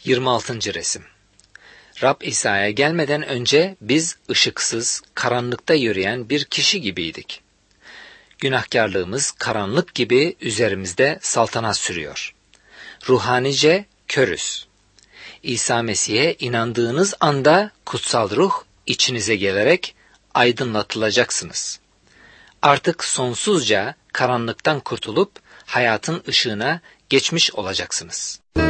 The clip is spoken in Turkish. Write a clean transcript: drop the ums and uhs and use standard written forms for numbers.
26. resim. Rab İsa'ya gelmeden önce biz ışıksız, karanlıkta yürüyen bir kişi gibiydik. Günahkarlığımız karanlık gibi üzerimizde saltanat sürüyor. Ruhanice körüz. İsa Mesih'e inandığınız anda kutsal ruh içinize gelerek aydınlatılacaksınız. Artık sonsuzca karanlıktan kurtulup hayatın ışığına geçmiş olacaksınız.